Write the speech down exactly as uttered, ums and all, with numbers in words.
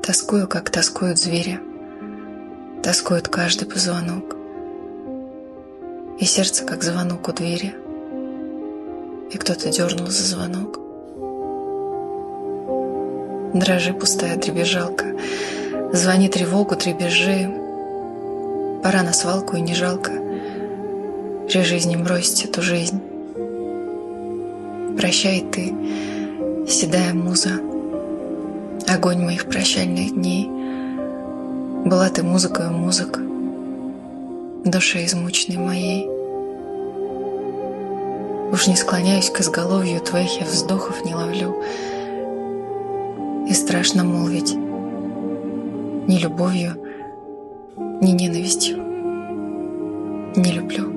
Тоскую, как тоскуют звери, тоскует каждый позвонок, и сердце, как звонок у двери, и кто-то дернул за звонок. Дрожи, пустая дребезжалка, звони тревогу, дребезжи, пора на свалку и не жалко, при жизни бросить эту жизнь. Прощай ты, седая муза, огонь моих прощальных дней. Была ты музыкою музык, душе измученной моей. Уж не склоняюсь к изголовью твоих, я вздохов не ловлю, и страшно молвить ни любовью, ни ненавистью не люблю.